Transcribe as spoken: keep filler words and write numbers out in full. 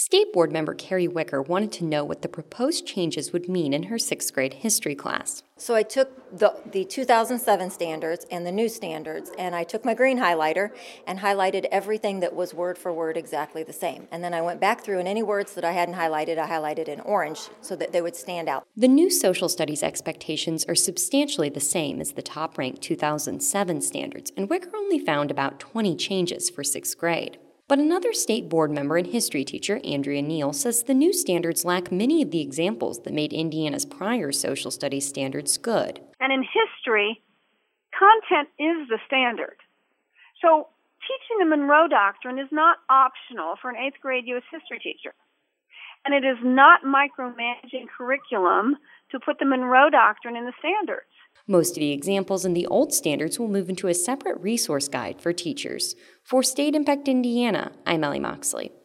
State Board member Carrie Wicker wanted to know what the proposed changes would mean in her sixth grade history class. So I took the, the two thousand seven standards and the new standards, and I took my green highlighter and highlighted everything that was word for word exactly the same. And then I went back through, and any words that I hadn't highlighted, I highlighted in orange so that they would stand out. The new social studies expectations are substantially the same as the top-ranked two thousand seven standards, and Wicker only found about twenty changes for sixth grade. But another state board member and history teacher, Andrea Neal, says the new standards lack many of the examples that made Indiana's prior social studies standards good. And in history, content is the standard. So teaching the Monroe Doctrine is not optional for an eighth grade U S history teacher. And it is not micromanaging curriculum to put the Monroe Doctrine in the standards. Most of the examples in the old standards will move into a separate resource guide for teachers. For State Impact Indiana, I'm Ellie Moxley.